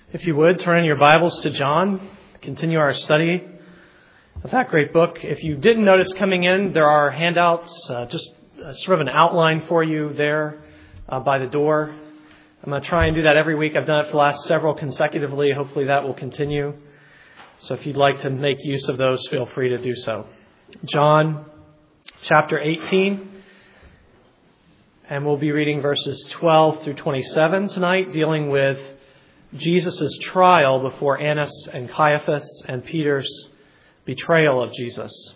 If you would, turn in your Bibles to John, continue our study of that great book. If you didn't notice coming in, there are handouts, just sort of an outline for you there by the door. I'm going to try and do that every week. I've done it for the last several consecutively. Hopefully that will continue. So if you'd like to make use of those, feel free to do so. John chapter 18, and we'll be reading verses 12 through 27 tonight, dealing with Jesus' trial before Annas and Caiaphas and Peter's betrayal of Jesus.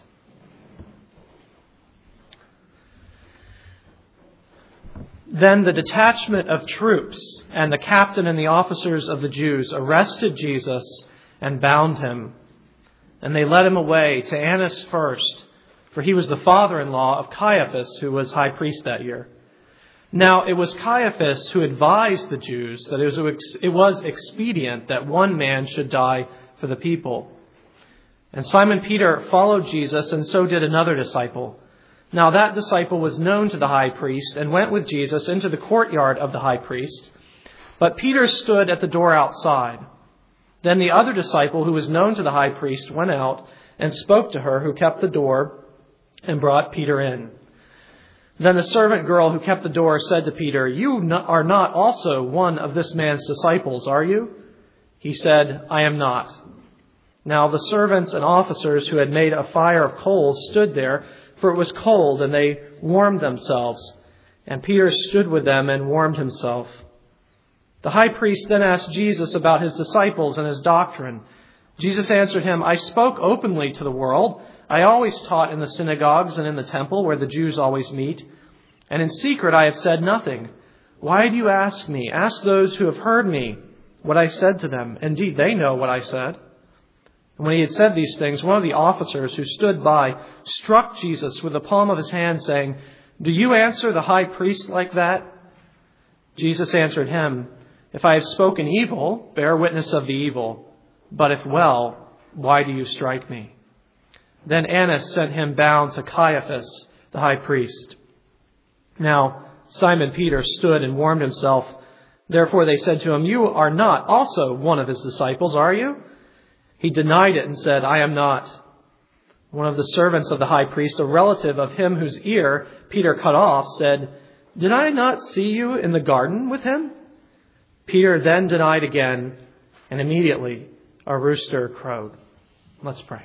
Then the detachment of troops and the captain and the officers of the Jews arrested Jesus and bound him. And they led him away to Annas first, for he was the father-in-law of Caiaphas, who was high priest that year. Now, it was Caiaphas who advised the Jews that it was expedient that one man should die for the people. And Simon Peter followed Jesus, and so did another disciple. Now, that disciple was known to the high priest and went with Jesus into the courtyard of the high priest. But Peter stood at the door outside. Then the other disciple, who was known to the high priest, went out and spoke to her who kept the door and brought Peter in. Then the servant girl who kept the door said to Peter, "You are not also one of this man's disciples, are you?" He said, "I am not." Now the servants and officers who had made a fire of coals stood there, for it was cold, and they warmed themselves. And Peter stood with them and warmed himself. The high priest then asked Jesus about his disciples and his doctrine. Jesus answered him, "I spoke openly to the world. I always taught in the synagogues and in the temple where the Jews always meet. And in secret I have said nothing. Why do you ask me? Ask those who have heard me what I said to them. Indeed, they know what I said." And when he had said these things, one of the officers who stood by struck Jesus with the palm of his hand, saying, "Do you answer the high priest like that?" Jesus answered him, "If I have spoken evil, bear witness of the evil. But if well, why do you strike me?" Then Annas sent him bound to Caiaphas, the high priest. Now Simon Peter stood and warmed himself. Therefore they said to him, "You are not also one of his disciples, are you?" He denied it and said, "I am not." One of the servants of the high priest, a relative of him whose ear Peter cut off, said, "Did I not see you in the garden with him?" Peter then denied again, and immediately a rooster crowed. Let's pray.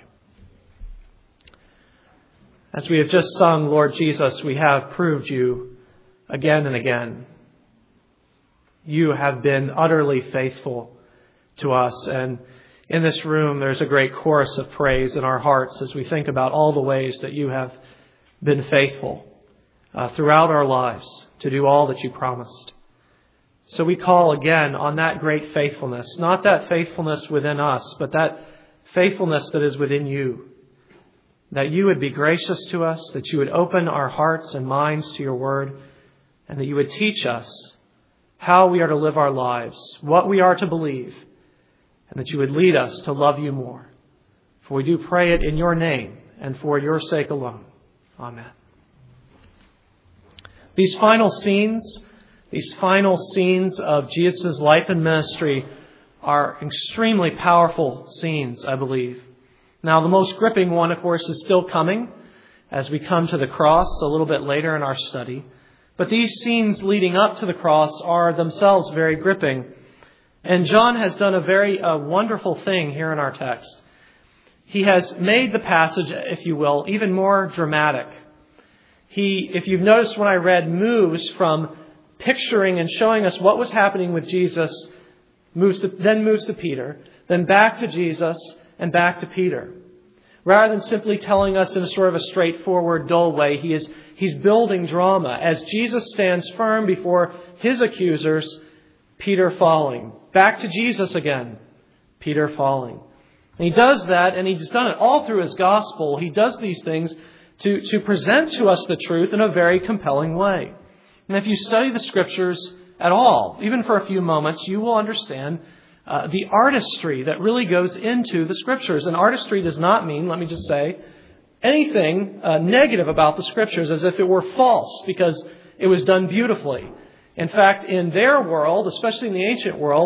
As we have just sung, Lord Jesus, we have proved you again and again. You have been utterly faithful to us. And in this room, there's a great chorus of praise in our hearts as we think about all the ways that you have been faithful throughout our lives to do all that you promised. So we call again on that great faithfulness, not that faithfulness within us, but that faithfulness that is within you. That you would be gracious to us, that you would open our hearts and minds to your word, and that you would teach us how we are to live our lives, what we are to believe, and that you would lead us to love you more. For we do pray it in your name and for your sake alone. Amen. These final scenes of Jesus' life and ministry are extremely powerful scenes, I believe. Now, the most gripping one, of course, is still coming as we come to the cross a little bit later in our study. But these scenes leading up to the cross are themselves very gripping. And John has done a very wonderful thing here in our text. He has made the passage, if you will, even more dramatic. He, if you've noticed when I read, moves from picturing and showing us what was happening with Jesus, moves to Peter, then back to Jesus, and back to Peter. Rather than simply telling us in a sort of a straightforward, dull way, he's building drama. As Jesus stands firm before his accusers, Peter falling. Back to Jesus again, Peter falling. And he does that, and he's done it all through his gospel. He does these things to present to us the truth in a very compelling way. And if you study the Scriptures at all, even for a few moments, you will understand the artistry that really goes into the Scriptures. And artistry does not mean, let me just say, anything negative about the Scriptures as if it were false because it was done beautifully. In fact, in their world, especially in the ancient world,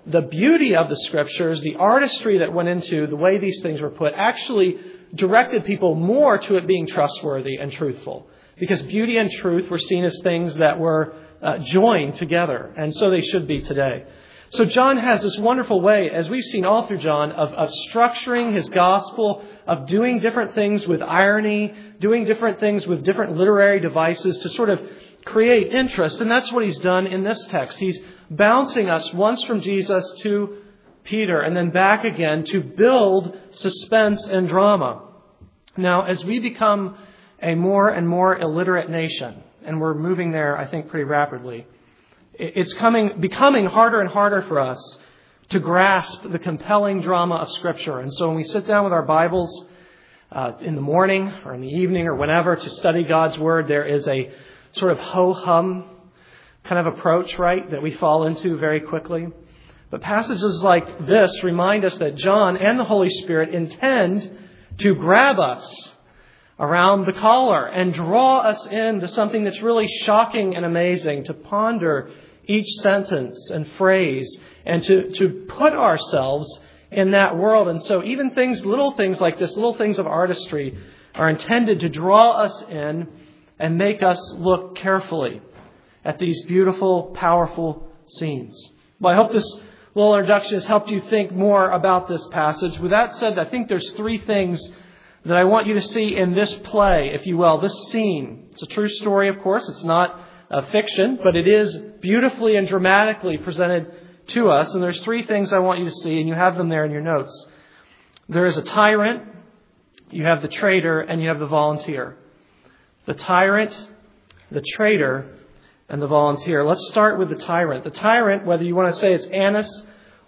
the beauty of the Scriptures, the artistry that went into the way these things were put, actually directed people more to it being trustworthy and truthful. Because beauty and truth were seen as things that were joined together. And so they should be today. So John has this wonderful way, as we've seen all through John, of structuring his gospel, of doing different things with irony, doing different things with different literary devices to sort of create interest. And that's what he's done in this text. He's bouncing us once from Jesus to Peter and then back again to build suspense and drama. Now, as we become a more and more illiterate nation, and we're moving there, I think, pretty rapidly, it's becoming harder and harder for us to grasp the compelling drama of Scripture. And so when we sit down with our Bibles in the morning or in the evening or whenever to study God's Word, there is a sort of ho-hum kind of approach, right, that we fall into very quickly. But passages like this remind us that John and the Holy Spirit intend to grab us around the collar and draw us into something that's really shocking and amazing, to ponder each sentence and phrase and to put ourselves in that world. And so even little things like this, little things of artistry, are intended to draw us in and make us look carefully at these beautiful, powerful scenes. Well, I hope this little introduction has helped you think more about this passage. With that said, I think there's three things that I want you to see in this play, if you will, this scene. It's a true story, of course. It's not fiction, but it is beautifully and dramatically presented to us. And there's three things I want you to see, and you have them there in your notes. There is a tyrant, you have the traitor, and you have the volunteer. The tyrant, the traitor, and the volunteer. Let's start with the tyrant. The tyrant, whether you want to say it's Annas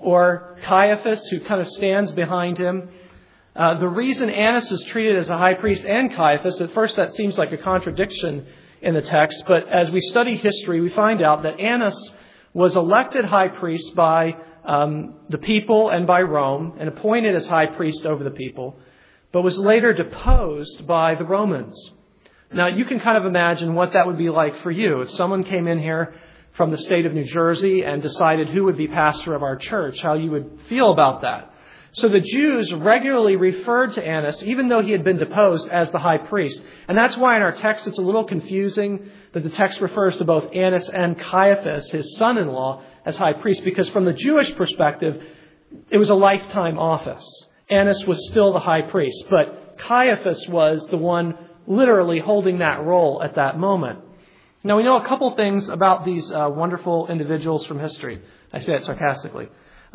or Caiaphas, who kind of stands behind him. The reason Annas is treated as a high priest and Caiaphas, at first that seems like a contradiction in the text, but as we study history, we find out that Annas was elected high priest by the people and by Rome and appointed as high priest over the people, but was later deposed by the Romans. Now, you can kind of imagine what that would be like for you. If someone came in here from the state of New Jersey and decided who would be pastor of our church, how you would feel about that. So the Jews regularly referred to Annas, even though he had been deposed, as the high priest. And that's why in our text it's a little confusing that the text refers to both Annas and Caiaphas, his son-in-law, as high priest. Because from the Jewish perspective, it was a lifetime office. Annas was still the high priest, but Caiaphas was the one literally holding that role at that moment. Now, we know a couple things about these wonderful individuals from history. I say that sarcastically.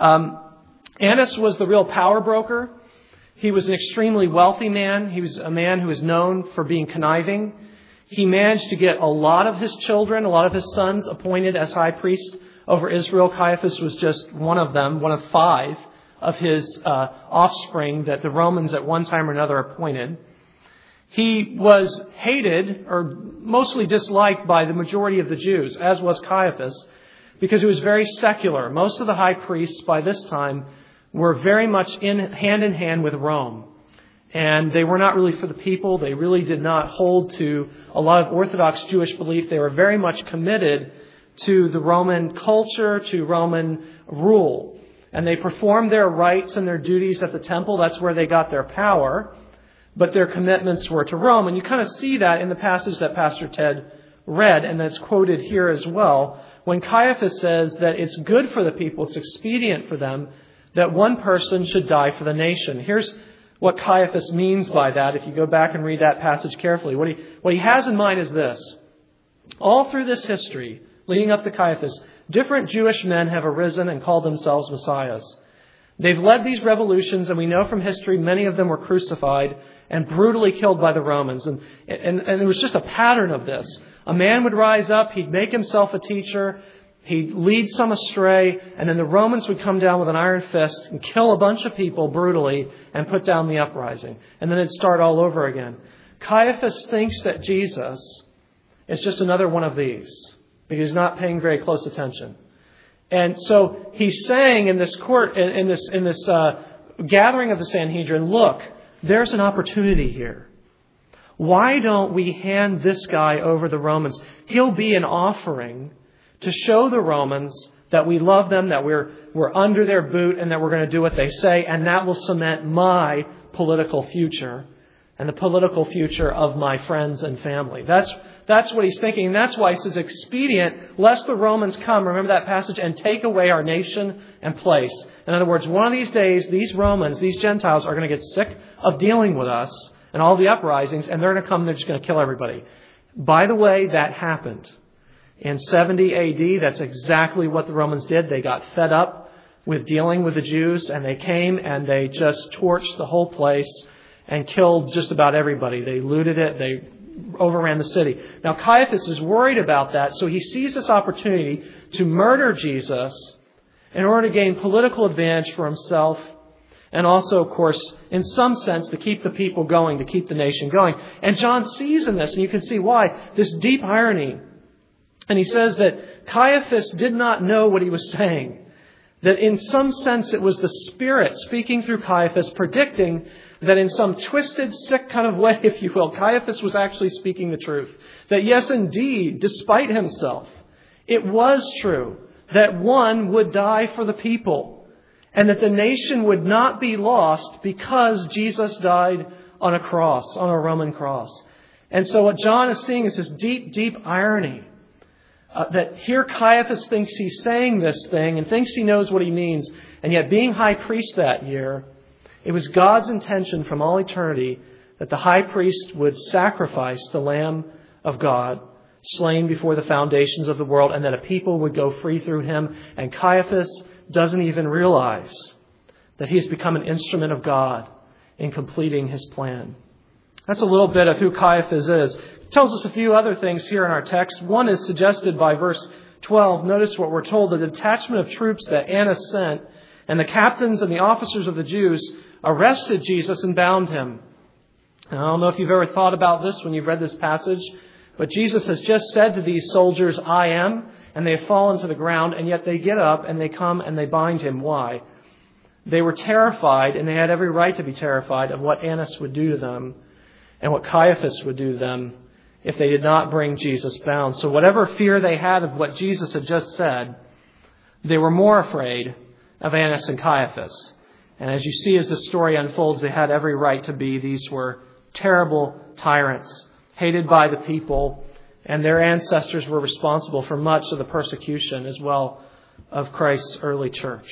Annas was the real power broker. He was an extremely wealthy man. He was a man who was known for being conniving. He managed to get a lot of his children, a lot of his sons appointed as high priests over Israel. Caiaphas was just one of them, one of 5 of his offspring that the Romans at one time or another appointed. He was hated or mostly disliked by the majority of the Jews, as was Caiaphas, because he was very secular. Most of the high priests by this time were very much in hand with Rome. And they were not really for the people. They really did not hold to a lot of Orthodox Jewish belief. They were very much committed to the Roman culture, to Roman rule. And they performed their rites and their duties at the temple. That's where they got their power. But their commitments were to Rome. And you kind of see that in the passage that Pastor Ted read, and that's quoted here as well, when Caiaphas says that it's good for the people, it's expedient for them, that one person should die for the nation. Here's what Caiaphas means by that, if you go back and read that passage carefully. What he has in mind is this. All through this history, leading up to Caiaphas, different Jewish men have arisen and called themselves messiahs. They've led these revolutions, and we know from history many of them were crucified and brutally killed by the Romans. And it was just a pattern of this. A man would rise up, he'd make himself a teacher, he'd lead some astray, and then the Romans would come down with an iron fist and kill a bunch of people brutally and put down the uprising. And then it'd start all over again. Caiaphas thinks that Jesus is just another one of these because he's not paying very close attention. And so he's saying in this court, in this gathering of the Sanhedrin, look, there's an opportunity here. Why don't we hand this guy over the Romans? He'll be an offering to show the Romans that we love them, that we're under their boot, and that we're going to do what they say, and that will cement my political future and the political future of my friends and family. That's what he's thinking. And that's why he says, expedient, lest the Romans come, remember that passage, and take away our nation and place. In other words, one of these days, these Romans, these Gentiles are going to get sick of dealing with us and all the uprisings, and they're going to come and they're just going to kill everybody. By the way, that happened. In 70 AD, that's exactly what the Romans did. They got fed up with dealing with the Jews, and they came and they just torched the whole place and killed just about everybody. They looted it. They overran the city. Now, Caiaphas is worried about that, so he sees this opportunity to murder Jesus in order to gain political advantage for himself, and also, of course, in some sense, to keep the people going, to keep the nation going. And John sees in this, and you can see why, this deep irony. And he says that Caiaphas did not know what he was saying. That in some sense it was the Spirit speaking through Caiaphas, predicting that in some twisted, sick kind of way, if you will, Caiaphas was actually speaking the truth. That yes, indeed, despite himself, it was true that one would die for the people, and that the nation would not be lost because Jesus died on a cross, on a Roman cross. And so what John is seeing is this deep, deep irony. That here Caiaphas thinks he's saying this thing and thinks he knows what he means. And yet being high priest that year, it was God's intention from all eternity that the high priest would sacrifice the Lamb of God, slain before the foundations of the world, and that a people would go free through him. And Caiaphas doesn't even realize that he has become an instrument of God in completing his plan. That's a little bit of who Caiaphas is. It tells us a few other things here in our text. One is suggested by verse 12. Notice what we're told. The detachment of troops that Annas sent and the captains and the officers of the Jews arrested Jesus and bound him. And I don't know if you've ever thought about this when you've read this passage, but Jesus has just said to these soldiers, I am, and they have fallen to the ground, and yet they get up and they come and they bind him. Why? They were terrified, and they had every right to be terrified of what Annas would do to them and what Caiaphas would do to them if they did not bring Jesus bound. So whatever fear they had of what Jesus had just said, they were more afraid of Annas and Caiaphas. And as you see as the story unfolds, they had every right to be. These were terrible tyrants, hated by the people, and their ancestors were responsible for much of the persecution as well of Christ's early church.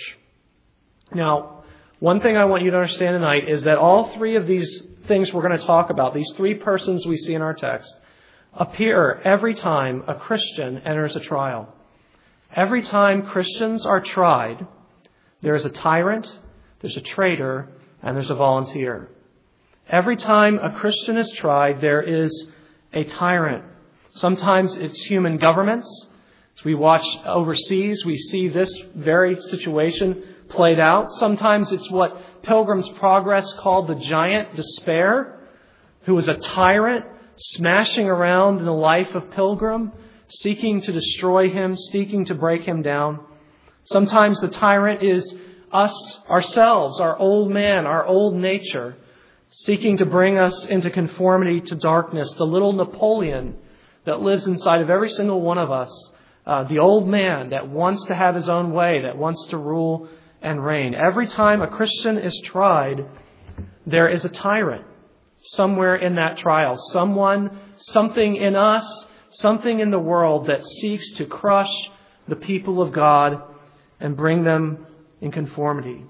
Now, one thing I want you to understand tonight is that all three of these things we're going to talk about, these three persons we see in our text, appear every time a Christian enters a trial. Every time Christians are tried, there is a tyrant, there's a traitor, and there's a volunteer. Every time a Christian is tried, there is a tyrant. Sometimes it's human governments. As we watch overseas, we see this very situation played out. Sometimes it's what Pilgrim's Progress called the giant Despair, who was a tyrant smashing around in the life of Pilgrim, seeking to destroy him, seeking to break him down. Sometimes the tyrant is us, ourselves, our old man, our old nature, seeking to bring us into conformity to darkness. The little Napoleon that lives inside of every single one of us. The old man that wants to have his own way, that wants to rule and reign. Every time a Christian is tried, there is a tyrant somewhere in that trial. Someone, something in us, something in the world that seeks to crush the people of God and bring them in conformity.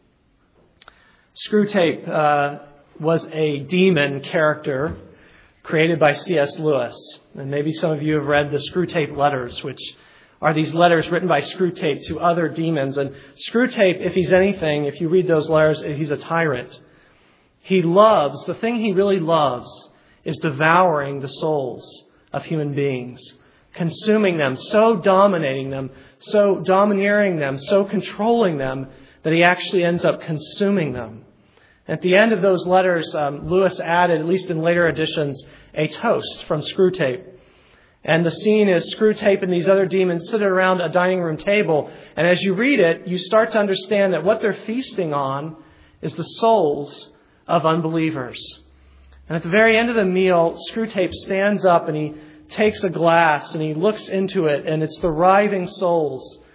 Screwtape was a demon character created by C.S. Lewis. And maybe some of you have read the Screwtape letters, which are these letters written by Screwtape to other demons. And Screwtape, if he's anything, if you read those letters, he's a tyrant. He loves, the thing he really loves is devouring the souls of human beings, consuming them, so dominating them, so domineering them, so controlling them that he actually ends up consuming them. At the end of those letters, Lewis added, at least in later editions, a toast from Screwtape. And the scene is Screwtape and these other demons sit around a dining room table. And as you read it, you start to understand that what they're feasting on is the souls of unbelievers. And at the very end of the meal, Screwtape stands up and he takes a glass and he looks into it, and it's the writhing souls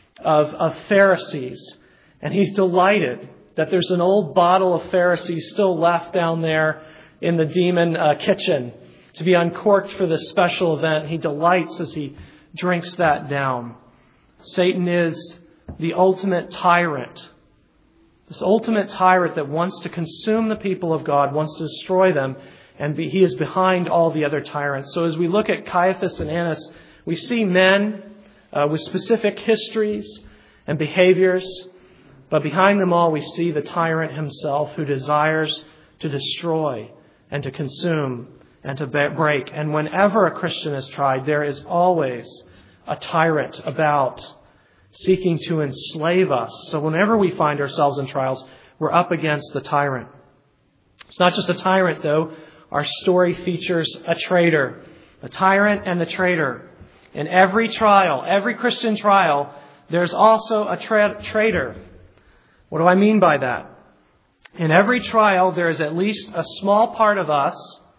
of Pharisees. And he's delighted that there's an old bottle of Pharisees still left down there in the demon kitchen to be uncorked for this special event. He delights as he drinks that down. Satan is the ultimate tyrant. This ultimate tyrant that wants to consume the people of God, wants to destroy them, and he is behind all the other tyrants. So as we look at Caiaphas and Annas, we see men with specific histories and behaviors, but behind them all we see the tyrant himself who desires to destroy and to consume and to break. And whenever a Christian is tried, there is always a tyrant about seeking to enslave us. So whenever we find ourselves in trials, we're up against the tyrant. It's not just a tyrant, though. Our story features a traitor, a tyrant and the traitor. In every trial, every Christian trial, there's also a traitor. What do I mean by that? In every trial, there is at least a small part of us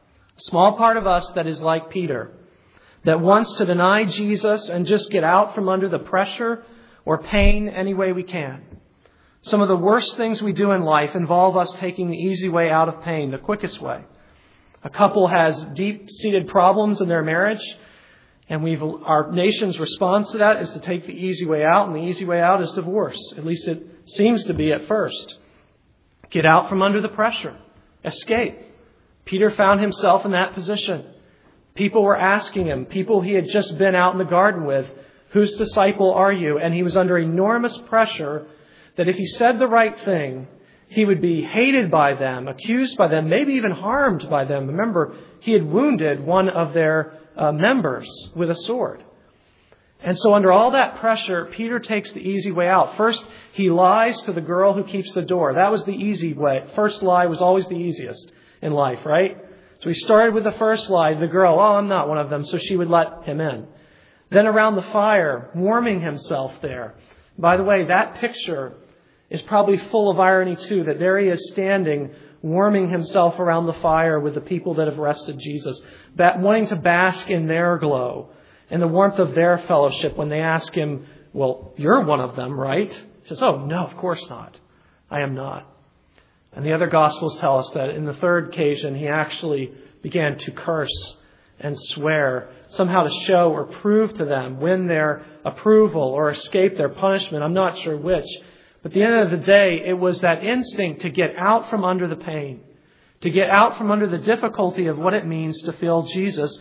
that is like Peter, that wants to deny Jesus and just get out from under the pressure or pain any way we can. Some of the worst things we do in life involve us taking the easy way out of pain, the quickest way. A couple has deep-seated problems in their marriage, and our nation's response to that is to take the easy way out, and the easy way out is divorce. At least it seems to be at first. Get out from under the pressure. Escape. Peter found himself in that position. People were asking him, people he had just been out in the garden with, whose disciple are you? And he was under enormous pressure that if he said the right thing, he would be hated by them, accused by them, maybe even harmed by them. Remember, he had wounded one of their members with a sword. And so under all that pressure, Peter takes the easy way out. First, he lies to the girl who keeps the door. That was the easy way. First lie was always the easiest in life, right? So he started with the first lie. The girl, I'm not one of them, so she would let him in. Then around the fire, warming himself there. By the way, that picture is probably full of irony too, that there he is standing, warming himself around the fire with the people that have arrested Jesus, wanting to bask in their glow and the warmth of their fellowship when they ask him, well, you're one of them, right? He says, oh, no, of course not. I am not. And the other Gospels tell us that in the third occasion, he actually began to curse and swear, somehow to show or prove to them, win their approval or escape their punishment. I'm not sure which. But at the end of the day, it was that instinct to get out from under the pain, to get out from under the difficulty of what it means to feel Jesus,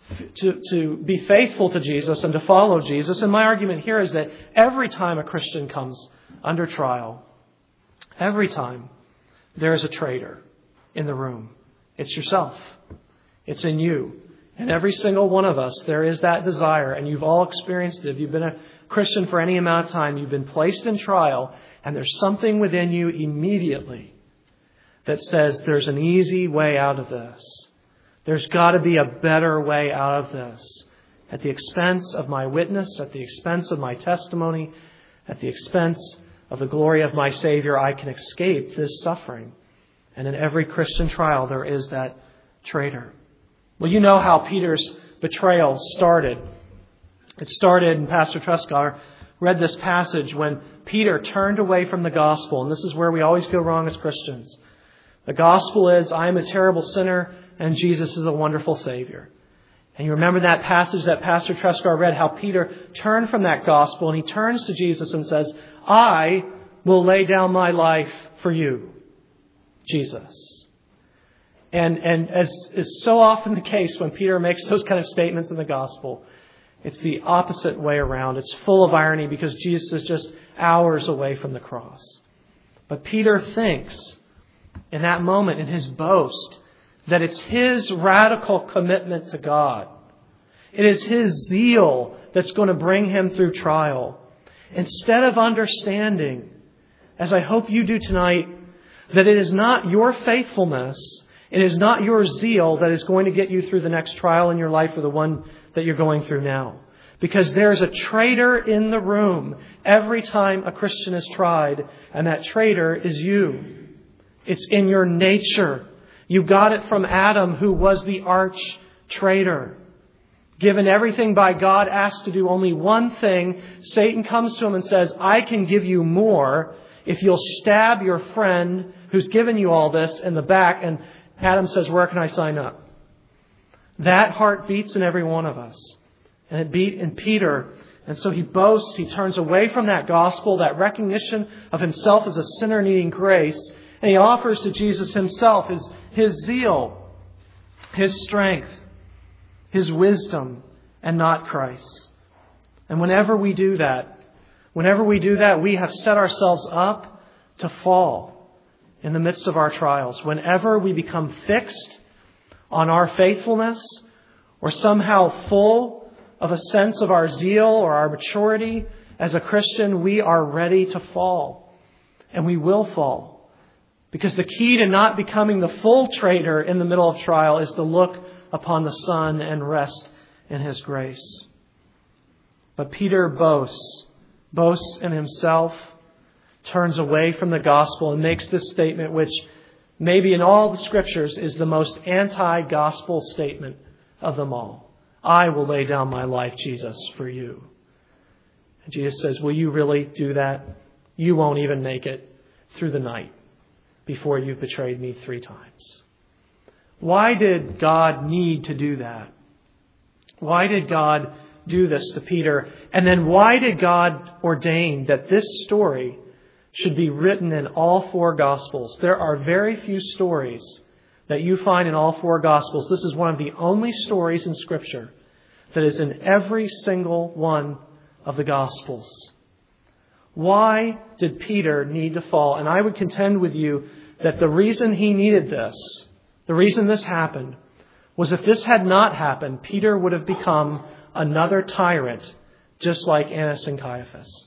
to be faithful to Jesus and to follow Jesus. And my argument here is that every time a Christian comes under trial, every time there is a traitor in the room. It's yourself. It's in you. And every single one of us, there is that desire, and you've all experienced it. If you've been a Christian for any amount of time, you've been placed in trial, and there's something within you immediately that says there's an easy way out of this. There's got to be a better way out of this. At the expense of my witness, at the expense of my testimony, at the expense of the glory of my Savior, I can escape this suffering. And in every Christian trial, there is that traitor. Well, you know how Peter's betrayal started. It started, and Pastor Truscar read this passage when Peter turned away from the gospel. And this is where we always go wrong as Christians. The gospel is, I am a terrible sinner and Jesus is a wonderful Savior. And you remember that passage that Pastor Truscar read, how Peter turned from that gospel and he turns to Jesus and says, I will lay down my life for you, Jesus. And as is so often the case when Peter makes those kind of statements in the gospel, it's the opposite way around. It's full of irony because Jesus is just hours away from the cross. But Peter thinks in that moment, in his boast, that it's his radical commitment to God. It is his zeal that's going to bring him through trial. Instead of understanding, as I hope you do tonight, that it is not your faithfulness, it is not your zeal that is going to get you through the next trial in your life or the one that you're going through now. Because there's a traitor in the room every time a Christian is tried, and that traitor is you. It's in your nature. You got it from Adam, who was the arch traitor. given everything by God, asked to do only one thing, Satan comes to him and says, I can give you more if you'll stab your friend who's given you all this in the back. And Adam says, where can I sign up? That heart beats in every one of us. And it beat in Peter. And so he boasts, he turns away from that gospel, that recognition of himself as a sinner needing grace. And he offers to Jesus himself his zeal, his strength, his wisdom, and not Christ. And whenever we do that, we have set ourselves up to fall in the midst of our trials. Whenever we become fixed on our faithfulness or somehow full of a sense of our zeal or our maturity as a Christian, we are ready to fall. And we will fall. Because the key to not becoming the full traitor in the middle of trial is to look upon the Son and rest in His grace. But Peter boasts in himself, turns away from the gospel and makes this statement, which maybe in all the Scriptures is the most anti-gospel statement of them all. I will lay down my life, Jesus, for you. And Jesus says, will you really do that? You won't even make it through the night before you've betrayed me 3 times. Why did God need to do that? Why did God do this to Peter? And then why did God ordain that this story should be written in all 4 Gospels? There are very few stories that you find in all 4 Gospels. This is one of the only stories in Scripture that is in every single one of the Gospels. Why did Peter need to fall? And I would contend with you that the reason he needed this, the reason this happened, was if this had not happened, Peter would have become another tyrant, just like Annas and Caiaphas.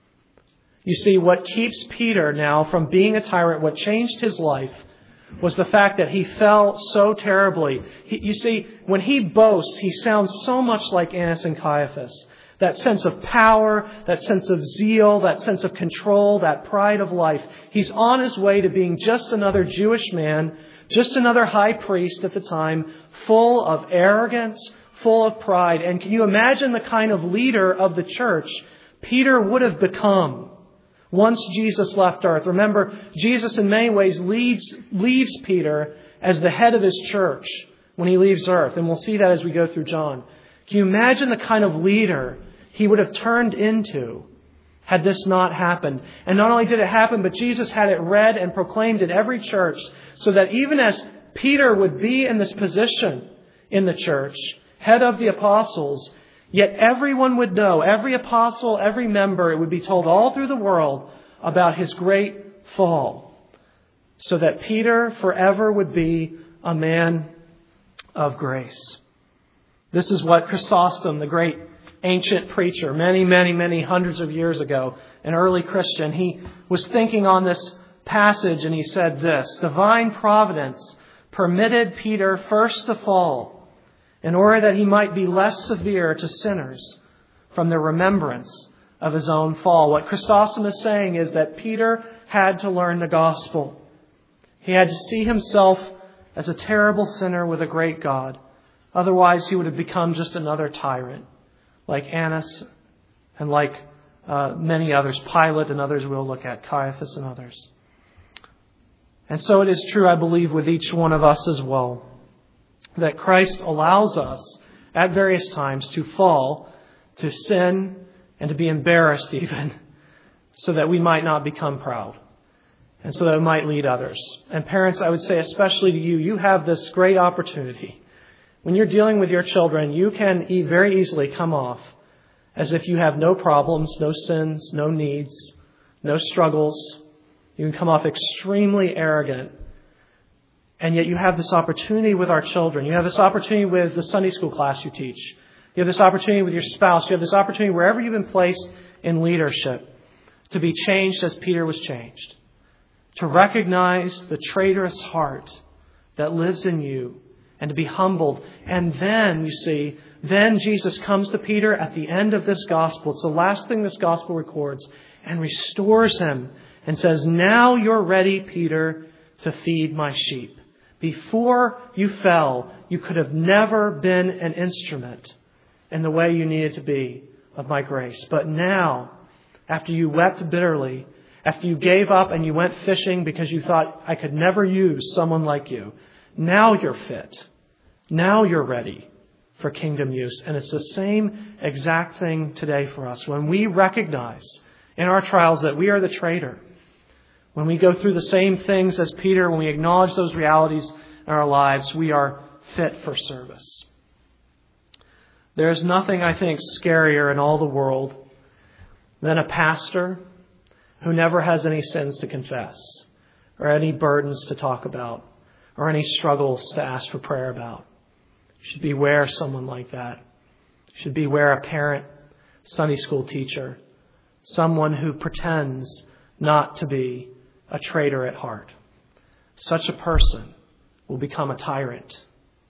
You see, what keeps Peter now from being a tyrant, what changed his life, was the fact that he fell so terribly. You see, when he boasts, he sounds so much like Annas and Caiaphas. That sense of power, that sense of zeal, that sense of control, that pride of life. He's on his way to being just another Jewish man, just another high priest at the time, full of arrogance, full of pride. And can you imagine the kind of leader of the church Peter would have become once Jesus left earth? Remember, Jesus in many ways leaves Peter as the head of his church when he leaves earth. And we'll see that as we go through John. Can you imagine the kind of leader he would have turned into had this not happened? And not only did it happen, but Jesus had it read and proclaimed in every church, so that even as Peter would be in this position in the church, head of the apostles, yet everyone would know, every apostle, every member, it would be told all through the world about his great fall, so that Peter forever would be a man of grace. This is what Chrysostom, the great ancient preacher, many hundreds of years ago, an early Christian, he was thinking on this passage and he said this: divine providence permitted Peter first to fall in order that he might be less severe to sinners from the remembrance of his own fall. What Chrysostom is saying is that Peter had to learn the gospel. He had to see himself as a terrible sinner with a great God. Otherwise, he would have become just another tyrant, like Annas and like many others, Pilate and others we'll look at, Caiaphas and others. And so it is true, I believe, with each one of us as well, that Christ allows us at various times to fall, to sin, and to be embarrassed even, so that we might not become proud, and so that it might lead others. And parents, I would say especially to you, you have this great opportunity. When you're dealing with your children, you can very easily come off as if you have no problems, no sins, no needs, no struggles. You can come off extremely arrogant. And yet you have this opportunity with our children. You have this opportunity with the Sunday school class you teach. You have this opportunity with your spouse. You have this opportunity wherever you've been placed in leadership to be changed as Peter was changed. To recognize the traitorous heart that lives in you and to be humbled. And then, you see, then Jesus comes to Peter at the end of this gospel. It's the last thing this gospel records, and restores him and says, now you're ready, Peter, to feed my sheep. Before you fell, you could have never been an instrument in the way you needed to be of my grace. But now, after you wept bitterly, after you gave up and you went fishing because you thought, I could never use someone like you, now you're fit. Now you're ready for kingdom use. And it's the same exact thing today for us. When we recognize in our trials that we are the traitor, when we go through the same things as Peter, when we acknowledge those realities in our lives, we are fit for service. There is nothing, I think, scarier in all the world than a pastor who never has any sins to confess, or any burdens to talk about, or any struggles to ask for prayer about. You should beware someone like that. You should beware a parent, Sunday school teacher, someone who pretends not to be a traitor at heart. Such a person will become a tyrant.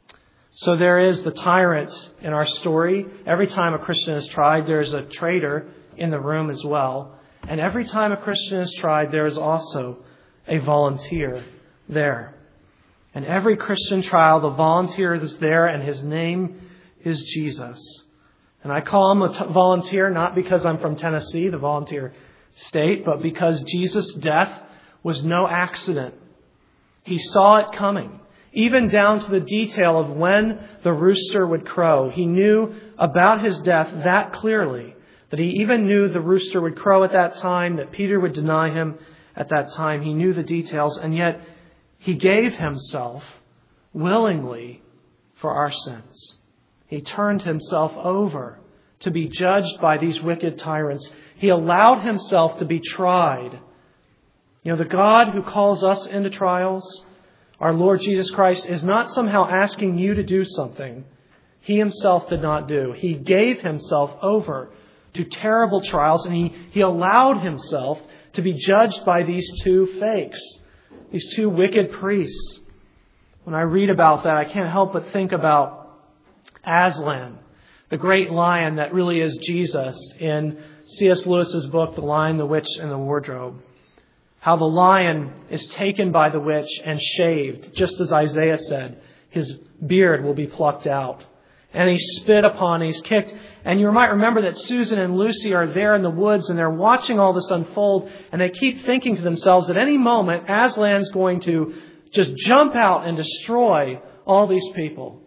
So there is the tyrant in our story. Every time a Christian is tried, there's a traitor in the room as well. And every time a Christian is tried, there is also a volunteer there. And every Christian trial, the volunteer is there, and his name is Jesus. And I call him a volunteer not because I'm from Tennessee, the volunteer state, but because Jesus' death was no accident. He saw it coming, even down to the detail of when the rooster would crow. He knew about his death that clearly, that he even knew the rooster would crow at that time, that Peter would deny him at that time. He knew the details, and yet he gave himself willingly for our sins. He turned himself over to be judged by these wicked tyrants. He allowed himself to be tried. You know, the God who calls us into trials, our Lord Jesus Christ, is not somehow asking you to do something He himself did not do. He gave himself over to terrible trials, and he allowed himself to be judged by these two fakes, these two wicked priests. When I read about that, I can't help but think about Aslan, the great lion that really is Jesus in C.S. Lewis's book, The Lion, the Witch, and the Wardrobe. How the lion is taken by the witch and shaved, just as Isaiah said, his beard will be plucked out. And he's spit upon, he's kicked. And you might remember that Susan and Lucy are there in the woods and they're watching all this unfold. And they keep thinking to themselves, at any moment, Aslan's going to just jump out and destroy all these people.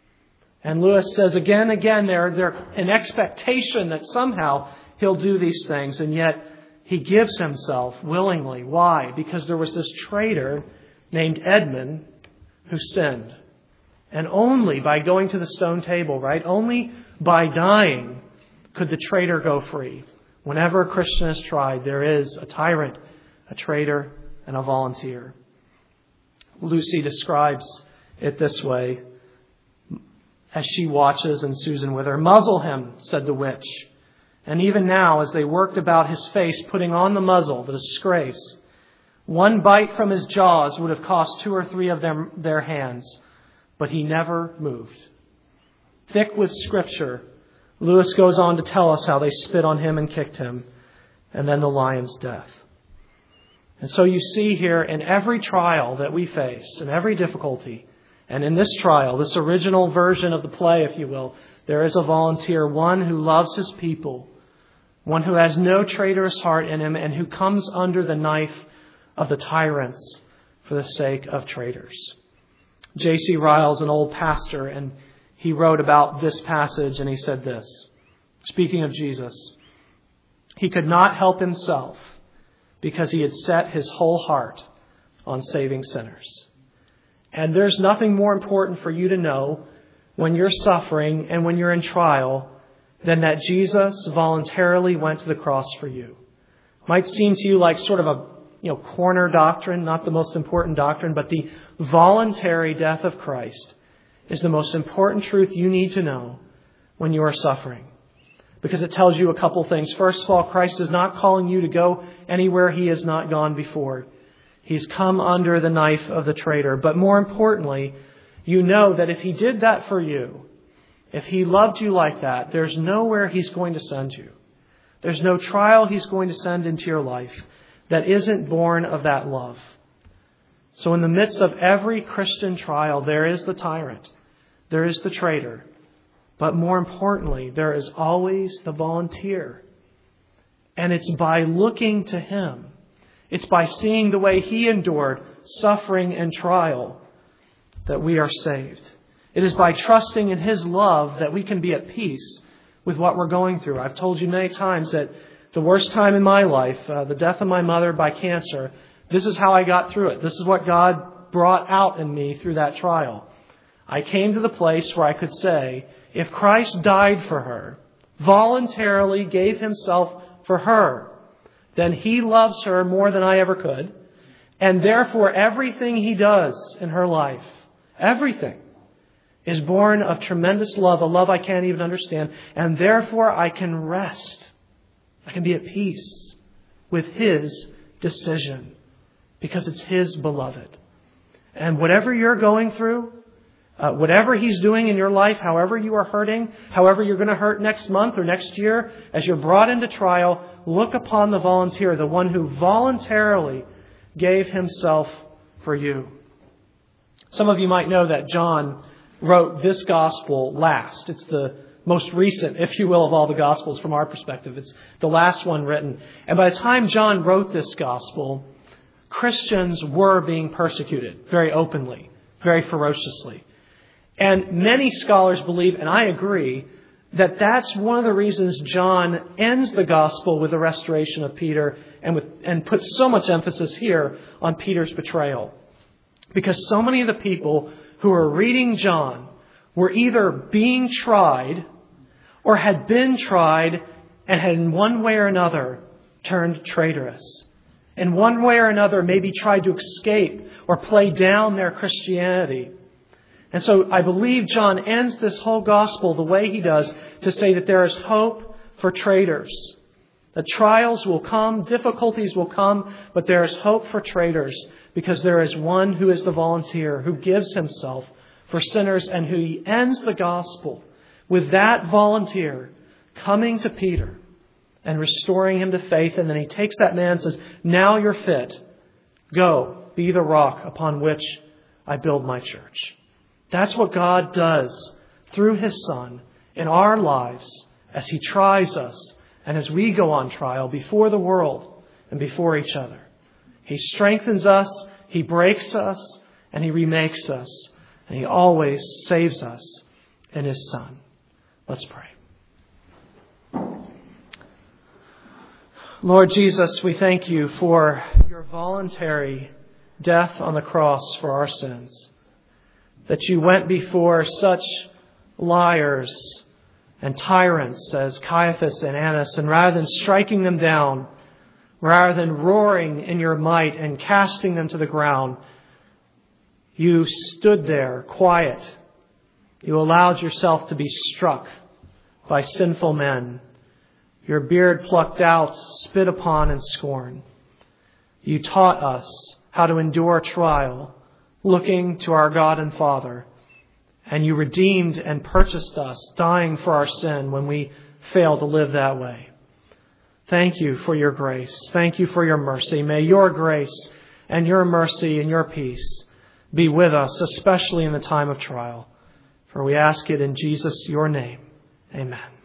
And Lewis says again and again, they're in expectation that somehow he'll do these things. And yet he gives himself willingly. Why? Because there was this traitor named Edmund who sinned. And only by going to the stone table, right? Only by dying could the traitor go free. Whenever a Christian is tried, there is a tyrant, a traitor, and a volunteer. Lucy describes it this way as she watches and Susan with her. "Muzzle him," said the witch. And even now, as they worked about his face, putting on the muzzle, the disgrace, one bite from his jaws would have cost 2 or 3 of them their hands. But he never moved. Thick with Scripture, Lewis goes on to tell us how they spit on him and kicked him, and then the lion's death. And so you see here in every trial that we face, in every difficulty, and in this trial, this original version of the play, if you will, there is a volunteer, one who loves his people, one who has no traitorous heart in him, and who comes under the knife of the tyrants for the sake of traitors. J.C. Ryle's an old pastor, and he wrote about this passage, and he said this, speaking of Jesus: he could not help himself because he had set his whole heart on saving sinners. And there's nothing more important for you to know when you're suffering and when you're in trial than that Jesus voluntarily went to the cross for you. Might seem to you like sort of a corner doctrine, not the most important doctrine, but the voluntary death of Christ is the most important truth you need to know when you are suffering. Because it tells you a couple things. First of all, Christ is not calling you to go anywhere He has not gone before. He's come under the knife of the traitor. But more importantly, you know that if He did that for you, if He loved you like that, there's nowhere He's going to send you. There's no trial He's going to send into your life that isn't born of that love. So in the midst of every Christian trial, there is the tyrant. There is the traitor. But more importantly, there is always the volunteer. And it's by looking to Him. It's by seeing the way He endured suffering and trial that we are saved. It is by trusting in His love that we can be at peace with what we're going through. I've told you many times that the worst time in my life, the death of my mother by cancer, this is how I got through it. This is what God brought out in me through that trial. I came to the place where I could say, if Christ died for her, voluntarily gave Himself for her, then He loves her more than I ever could. And therefore, everything He does in her life, everything, is born of tremendous love, a love I can't even understand. And therefore, I can rest. I can be at peace with His decision because it's His beloved. And whatever you're going through, whatever He's doing in your life, however you are hurting, however you're going to hurt next month or next year, as you're brought into trial, look upon the volunteer, the one who voluntarily gave Himself for you. Some of you might know that John wrote this gospel last. It's the most recent, if you will, of all the gospels from our perspective. It's the last one written. And by the time John wrote this gospel, Christians were being persecuted very openly, very ferociously. And many scholars believe, and I agree, that that's one of the reasons John ends the gospel with the restoration of Peter and puts so much emphasis here on Peter's betrayal. Because so many of the people who are reading John were either being tried or had been tried and had in one way or another turned traitorous. In one way or another maybe tried to escape or play down their Christianity. And so I believe John ends this whole gospel the way he does to say that there is hope for traitors. That trials will come, difficulties will come, but there is hope for traitors because there is one who is the volunteer, who gives Himself for sinners, and who he ends the gospel with that volunteer coming to Peter and restoring him to faith. And then he takes that man and says, now you're fit. Go, be the rock upon which I build my church. That's what God does through His Son in our lives as He tries us and as we go on trial before the world and before each other. He strengthens us, He breaks us, and He remakes us. And He always saves us in His Son. Let's pray. Lord Jesus, we thank You for Your voluntary death on the cross for our sins. That You went before such liars and tyrants as Caiaphas and Annas, and rather than striking them down, rather than roaring in Your might and casting them to the ground, You stood there quiet. You allowed Yourself to be struck by sinful men. Your beard plucked out, spit upon, and scorned. You taught us how to endure trial, looking to our God and Father. And You redeemed and purchased us, dying for our sin when we fail to live that way. Thank You for Your grace. Thank You for Your mercy. May Your grace and Your mercy and Your peace be with us, especially in the time of trial. For we ask it in Jesus, Your name. Amen.